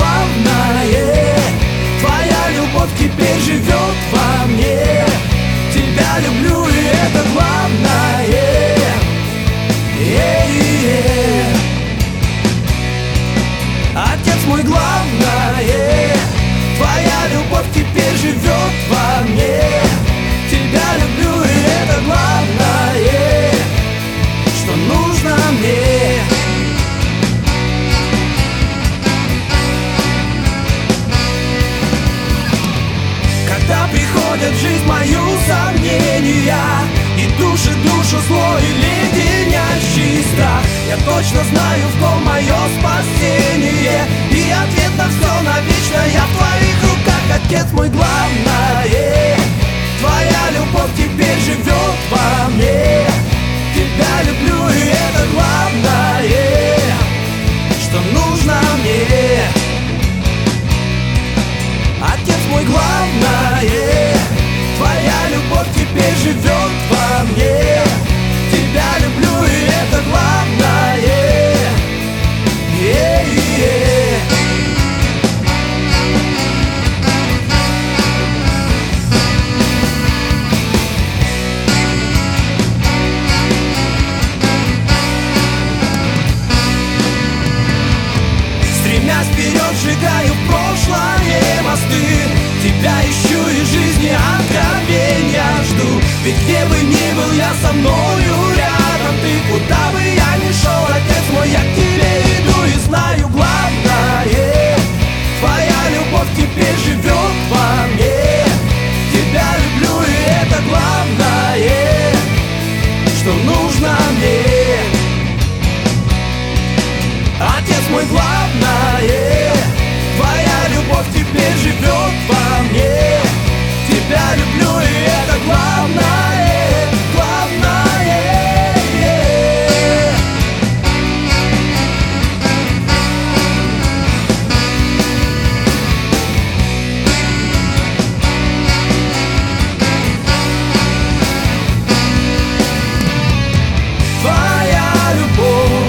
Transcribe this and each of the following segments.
главное. Твоя любовь теперь живет во мне. Тебя люблю, и это главное. Отец мой, главное. Твоя любовь теперь живет во мне. Тебя люблю, и это главное, что нужно мне. Когда приходят в жизнь мою сомнения и душит душу злой и леденящий страх, я точно знаю, в ком мое спасение, и ответ на все навечно я в твоих руках. Отец мой, главное. Твоя любовь теперь живет во мне. Тебя люблю, и это главное, что нужно мне. Отец мой, главное. Твоя любовь теперь живет во мне. Тебя люблю, и это главное. Стремясь вперед, сжигаю в прошлое мосты. Тебя ищу и жизни откровения жду. Ведь где бы ни был я, со мною рядом ты. Куда бы я ни шел, отец мой, я к тебе иду. И знаю, главное, твоя любовь теперь живет во мне. Тебя люблю, и это главное, что нужно мне. Отец мой, главное. Твоя любовь теперь живет во мне. Тебя люблю, и это главное, главное. Твоя любовь,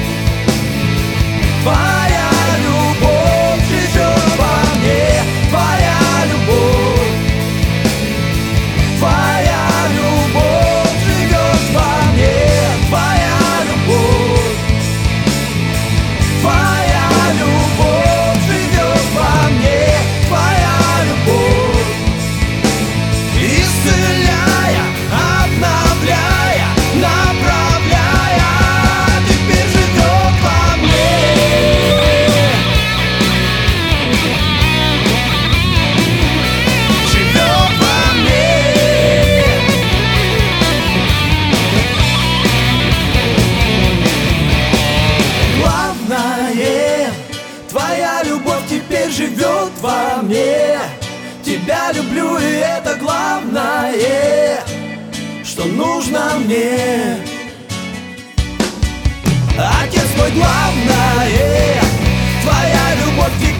твоя любовь живет во мне. Твоя любовь, твоя любовь живет во мне. Твоя любовь, твоя любовь живет во мне. Твоя любовь, исцеляя, обновляя, направляя, теперь живет во мне. Живет во мне. Главное, твоя любовь теперь живет во мне. Тебя люблю, и это главное, что нужно мне. Отец мой, главное. Твоя любовь теперь